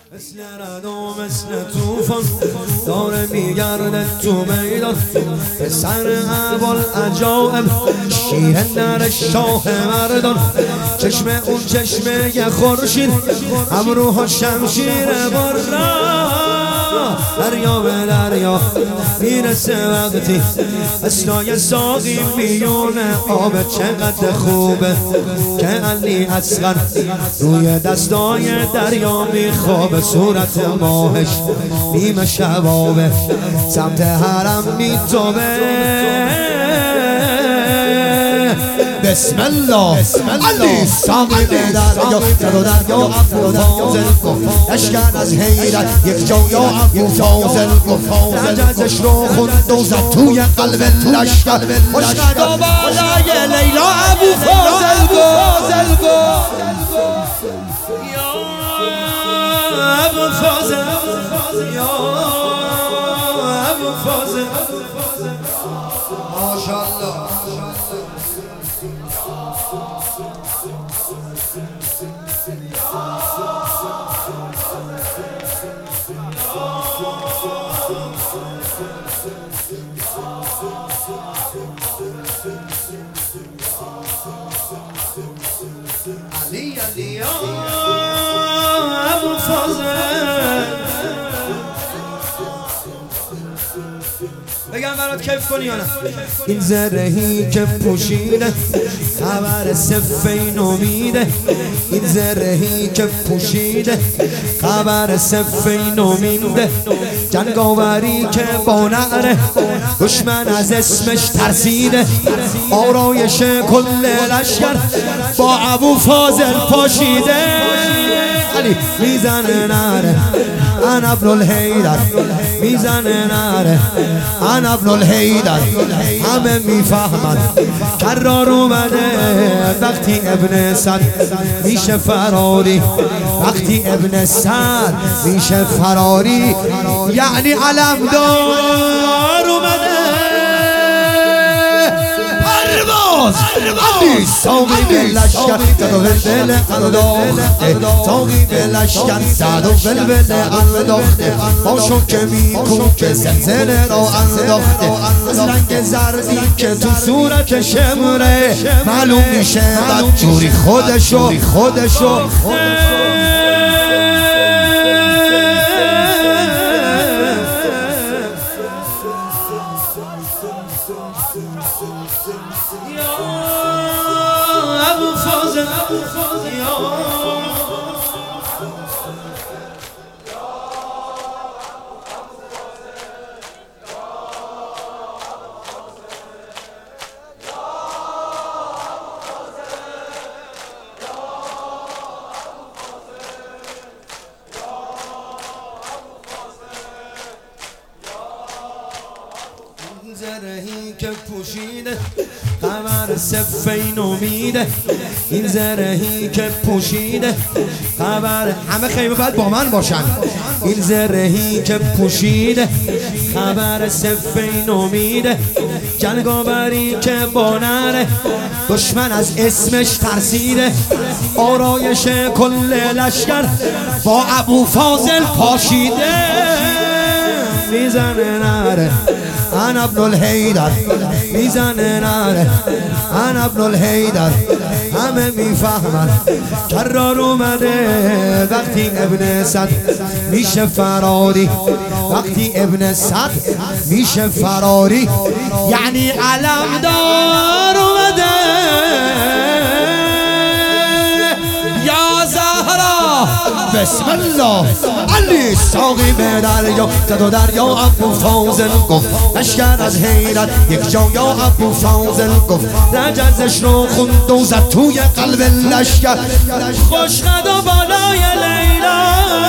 مثل رد و مثل توفان داره میگرده تو میدان پسر ابوالعجایب شیر نر شاه مردان چشم اون چشمه خورشید ابروها شمشیر بالا دریا به دریا میرسه وقتی اسنای ساقی میونه آب چقدر خوبه که علی اصغر روی دستای دریا میخوابه صورت ماهش نیمه شبابه سمت حرم میتوبه بسم الله علی ساقی به دریا زد و دریا ابو فاضل گفت لشکر از حیرت یک جا یا ابو فاضل گفت رجزش رو خوند و زد توی قلب لشکر مشهد بالای لیلا ابو فاضل گفت یا ابو فاضل یا ابو فاضل ماشاءالله علی علی یا ابو فاضل بگم برات کیف کنی یا نه این زرهی که پوشیده خبر سفینو میده این زرهی که پوشیده خبر سفینو میده جنگاوری که با نعره دشمن از اسمش ترسیده آرایش کل لشکر با ابو فاضل پاشیده علی میزنه نعره انا ابن الحیدر میزنه نعره انا ابن الحیدر همه میفهمن کرار اومده وقتی ابن سعد میشه فراری وقتی ابن سعد میشه فراری یعنی علمدار اومده علی ساقی به لشکر زد و بلبل انداخته ساقی به لشکر زد و بلبل انداخته باشو که میکوبه زلزله را انداخته از رنگ زردی که تو صورت شمره معلوم میشه بدجوری خودشو ابو فاضل زرهی که پوشیده خبر سفینو میده این زرهی که پوشیده خبر همه خیمه باید با من باشن این زرهی که پوشیده خبر سفینو میده جنگاوری که با نره دشمن از اسمش ترسیده آرایش کل لشکر با ابو فاضل پاشیده میزنه نره انا ابن الحیدر میزنه نره انا ابن الحیدر همه میفهمن کرار اومده وقتی ابن سعد میشه فراری وقتی ابن سعد میشه فراری یعنی علمدار اومده یا زهرا بسم الله علی ساقی به دریا زد و دریا ابو فاضل گفت لشکر از حیرت یک جا یا ابو فاضل گفت رجزش رو خوند و زد توی قلب لشکر خوشخد و بالای لیلا